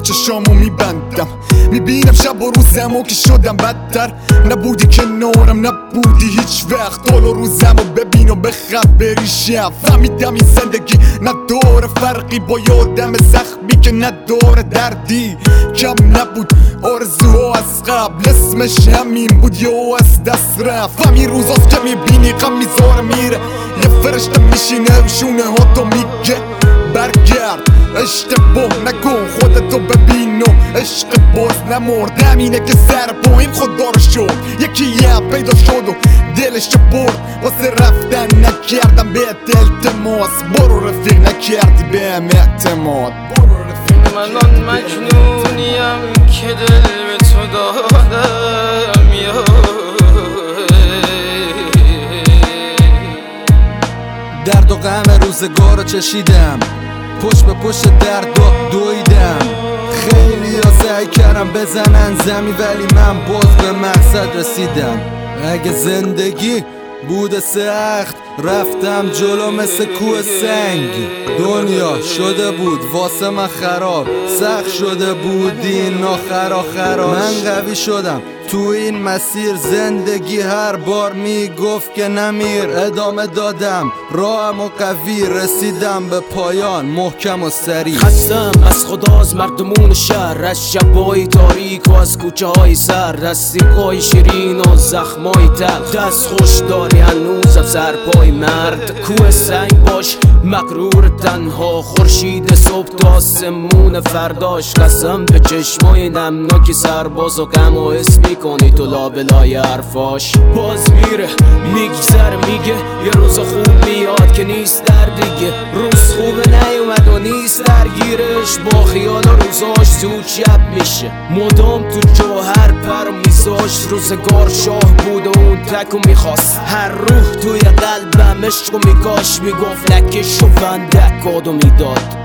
چشامو میبندم، میبینم شب و روزمو که شدم بدتر. نبودی کنارم، نبودی هیچ وقت. حال و روزمو ببین و بخواب بریشم. فهمیدم این زندگی نداره فرقی با یادم زخمی که نداره دردی. کم نبود آرزوها از قبل، اسمش همین بود یا از دست رفت. همین روزاست که میبینی غم میذاره میره، یه فرشته میشینه رو شونه ها تو میگه برگرد، اشتباه نکن، خودتو ببین و عشق باز نمرد. همینه که سر پایین خدا رو شد، یکی یه پیدا شد و دلش برد. واسه رفتن نکردم بهت التماس، برو رفیق نکردی بهم اعتماد. من آن مجنونیم که دل به تو دادم، درد و غم روزگار رو چشیدم، پشت به پشت درد و دویدم. خیلی ها سعی کردم بزنن زمین، ولی من باز به مقصد رسیدم. اگه زندگی بوده سخت، رفتم جلو مثل کوه سنگ. دنیا شده بود واسه من خراب، سخت شده بود این آخر. من قوی شدم تو این مسیر، زندگی هر بار میگفت که نمیر. ادامه دادم راهم و قوی، رسیدم به پایان محکم و سریع. خستم از خدا، از مردمون شهر، از شبای تاریک و از کوچه های سر، از سیقای شیرین و زخمای تلخ. دست خوش داری هنوز از سرپای مرد، کوه سنگ باش مغرور تنها. خورشید صبح تا آسمون فرداش، قسم به چشمای نمناکی سرباز و غم و حس میکنی تو لابلای حرفاش. باز میره میگذره میگه یه روز خوب میاد که نیست در دیگه. روز خوب نیومد و نیست درگیرش، با خیال روزاش زود شب میشه. مدام تو جوهر پر میذاشت، روزگار شاه بود و اون تکو میخواست. هر روح توی قلبم عشقو میکاش، میگفت نکش و فندک کادو میداد.